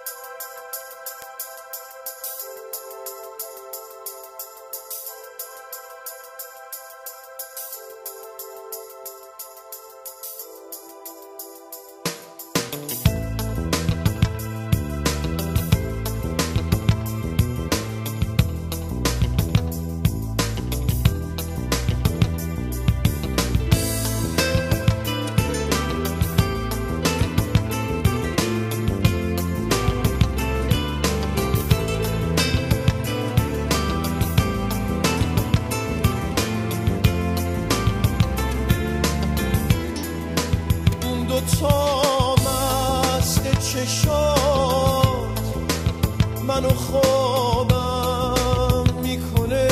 تا مست چشات منو خوابم میکنه،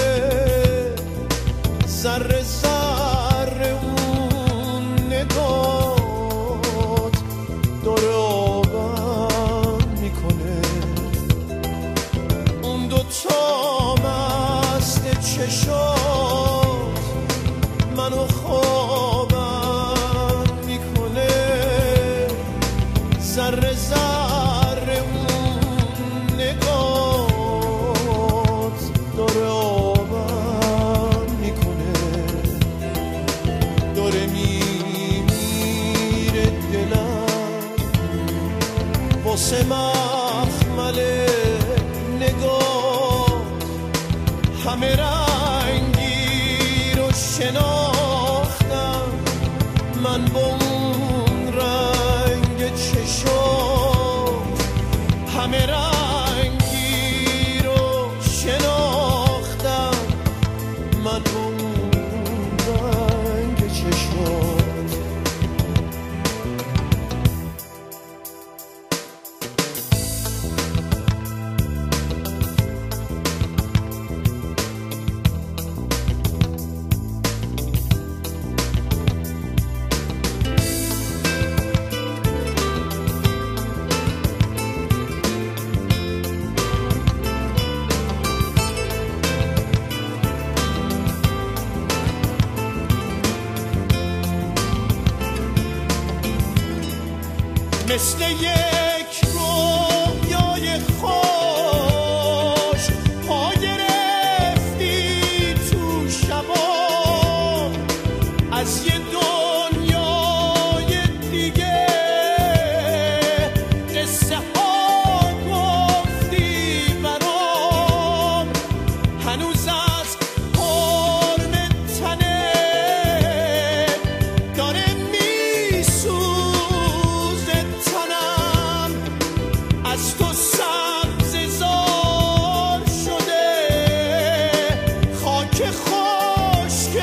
ذره ذره اون نگات داره آبم میکنه. اون دوتا مست چشات منو ذره ذره اون نگات داره آبم میکنه، داره میمیره دلم واسه مخمل نگات. همه رنگی رو شناختم من با اون رنگ چشات، همه رنگی رو شناختم من با اون رنگ چشات. مثل یک رویای خوش پا گرفتی تو شبام، از یه دنیای دیگه قصه ها گفتی برام. هنوز از حرم تنه داره میسوزه تنم، از تو سبززار شده خاک خشک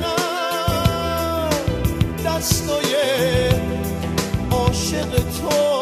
بدنم. دستای عاشق تو